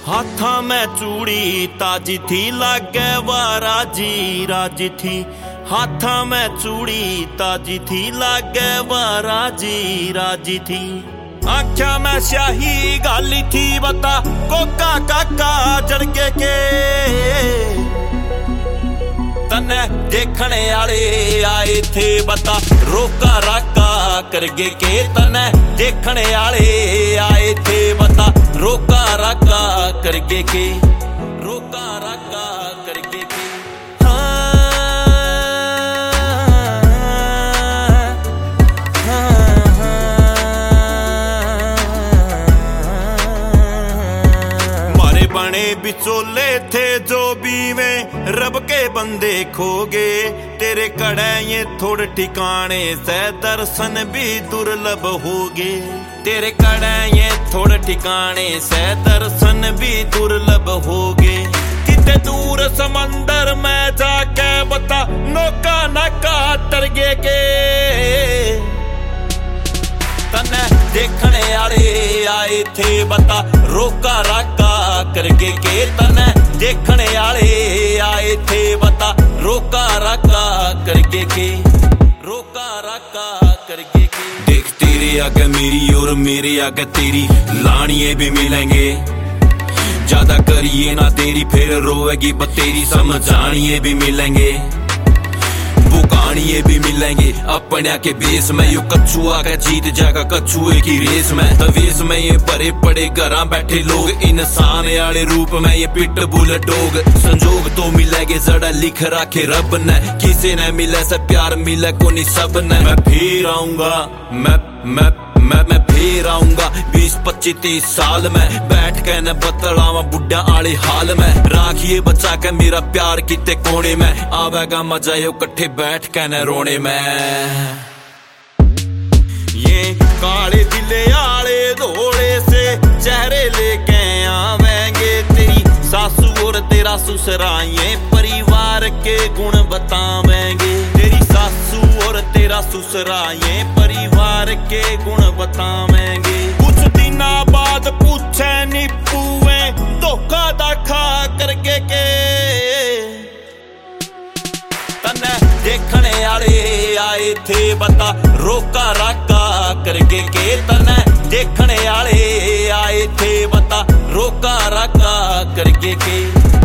हाथा में चूड़ी ताजी थी, लागे वाराजी राजी थी। हाथा में चूड़ी ताजी थी, लागे वाराजी राजी थी। आख्या में स्याही गाली थी, बता कोका काका जड़के के। तने देखने आले आए थे, बता रोका राका करगे के। तने देखने आले आए थे, बता रोका राका करगे के। रोका राका करगे के। बने बिचोले थे जो बीवे, रब के बंदे खोगे। तेरे कड़े ये थोड़े ठिकाने से दर्शन भी दुर्लभ होगे। तेरे कड़े ये थोड़े ठिकाने से दर्शन भी दुर्लभ होगे। कितने दूर समंदर में जाके बता नौका नाका तरगे के। तने देखने आले आए थे, बता रोका राका करगे के। तने देखने आले आए थे, बता रोका राका करगे के। रोका राका करगे के। देख तेरे आगे मेरी और मेरे आगे तेरी लानिए भी मिलेंगे। ज्यादा करिए ना तेरी, फिर रोएगी बतेरी। समझानिए भी मिलेंगे, बुकानिए भी मिलेंगे। अपने के बेस में यो कच्छू आगे जीत जाएगा कछुए की रेस में। तवेस में ये बड़े बड़े घरा बैठे लोग, इंसान वाले रूप में ये पिट बुल डोग। संजोग तो मिलेगे जड़ा लिख रखे रब ने, किसी ने मिले से प्यार मिले को नहीं सब ने। मैं फिर आऊंगा, मैं फिर आऊंगा 20-25-30 साल में। बैठ के न बतलावा बुढ़ा आले हाल में। राखिए बचा के मेरा प्यार किते कोने में, आवेगा मजा यो कट्ठे बैठ के न रोने में। ये काले दिले आले धोड़े से चेहरे लेके आवेंगे। तेरी सासू और तेरा ससुरा ये परिवार के गुण बतावेंगे। तेरी सासू और तेरा ससुरा ये परिवार के गुण बतावेंगे। कुछ दिना बाद पूछे निपुए धोखा दाखा करगे के। तने देखने आले आए थे, बता रोका राका करगे के। तने देखने आले आए थे, बता रोका राका करगे के।